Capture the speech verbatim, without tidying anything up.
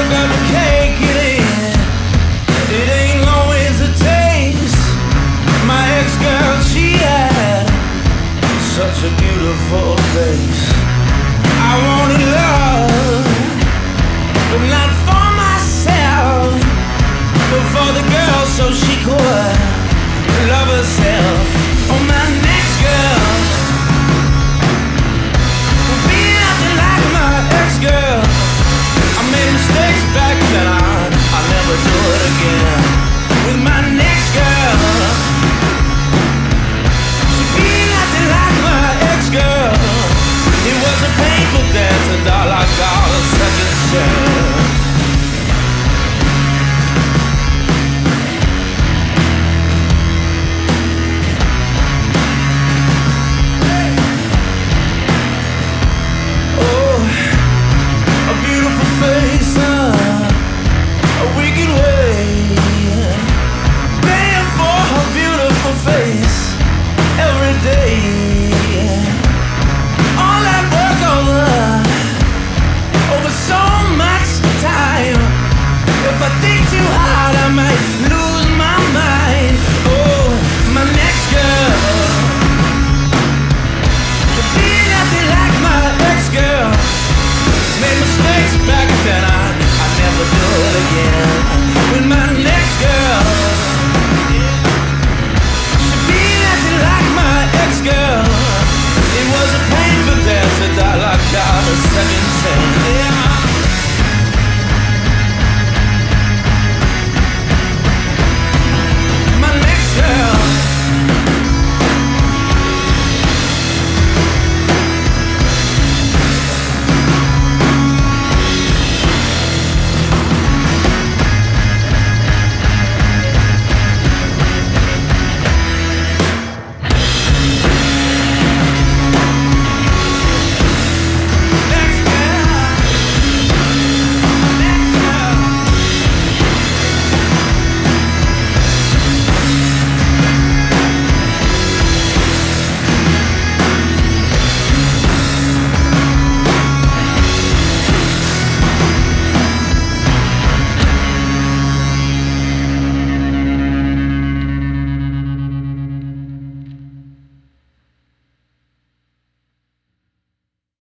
work of a cake it in. It ain't always a taste. My ex-girl, she had such a beautiful face. I wanted love, but not for myself, but for the girl so she could love herself. Oh, my next girl will be nothing like my ex-girl. I made mistakes back then, I, I'll never do it again. With my next girl, she'll be nothing like my ex-girl. It was a painful dance and all I got was second chance. If I think too hard, I might lose my mind. Oh, my next girl could be nothing like my ex-girl. Made mistakes back then, I, I never do it again.